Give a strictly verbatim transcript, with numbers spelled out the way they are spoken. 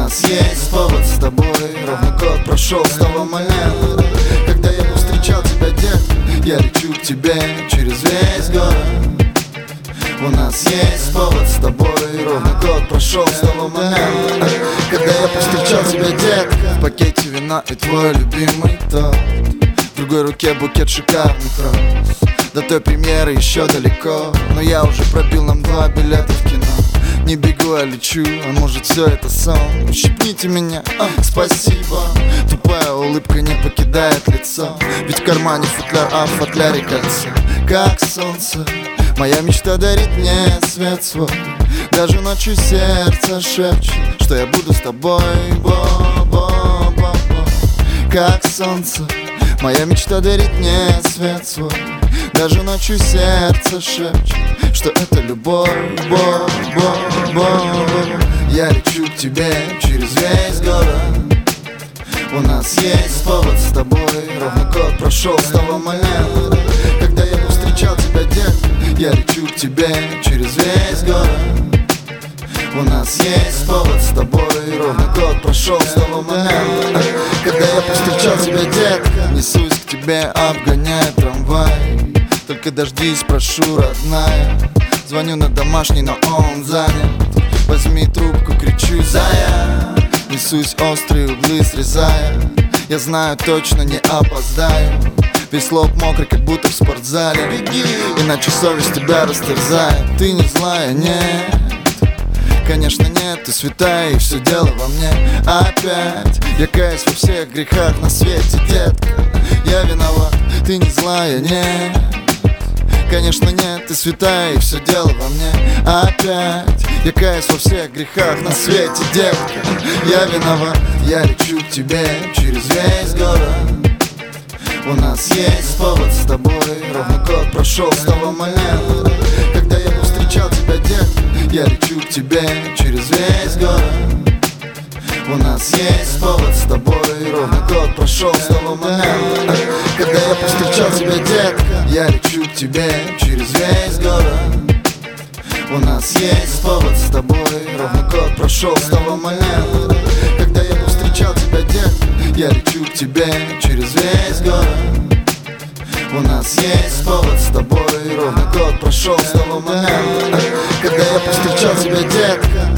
нас есть повод с тобой. Ровно год прошел с того момента, когда я повстречал тебя, детка. Я лечу к тебе через весь город. У нас есть повод с тобой. Ровно год прошел с того момента, когда я повстречал тебя, детка. В пакете вина и твой любимый торт, в другой руке букет шикарных роз. До той премьеры еще далеко, но я уже пробил нам два билета в кино. Не бегу, а лечу, а может все это сон. Ущипните меня, а, спасибо. Тупая улыбка не покидает лицо, ведь в кармане футляр, а в футляре кольцо. Как солнце, моя мечта дарит мне свет свой. Даже ночью сердце шепчет, что я буду с тобой. Бо-бо-бо-бо. Как солнце, моя мечта дарит мне свет свой. Даже ночью сердце шепчет, что это любовь. Бо-бо-бо. Я лечу к тебе через весь город. У нас есть повод с тобой. Ровно год прошел с того момента, когда я повстречал тебя, детка. Я лечу к тебе через весь город. У нас есть повод с тобой. Ровно год прошел с того момента, когда я повстречал тебя, детка. Несусь к тебе, обгоняя трамвай. Только дождись, прошу, родная. Звоню на домашний, но он занят. Возьми трубку, кричу: зая. Несусь, острые углы срезая. Я знаю, точно не опоздаю. Весь лоб мокрый, как будто в спортзале. Беги, иначе совесть тебя растерзает. Ты не злая, нет. Конечно нет, ты святая, и все дело во мне. Опять я каюсь во всех грехах на свете, детка. Я виноват, ты не злая, нет. Конечно нет, ты святая, и все дело во мне. Опять я каюсь во всех грехах на свете, детка. Я виноват, я лечу к тебе через весь город. У нас есть повод с тобой. Ровно год прошел с того момента, когда я повстречал тебя, детка. Я лечу к тебе через весь город. У нас есть повод с тобой. Ровно год прошел с того момента, когда я повстречал тебя, детка. Я лечу к тебе через весь город. У нас есть повод с тобой. Ровно год прошел с того момента, когда я повстречал тебя, детка. Я лечу к тебе через весь город. У нас есть повод с тобой. Ровно год прошел с того момента, когда я повстречал тебя, детка.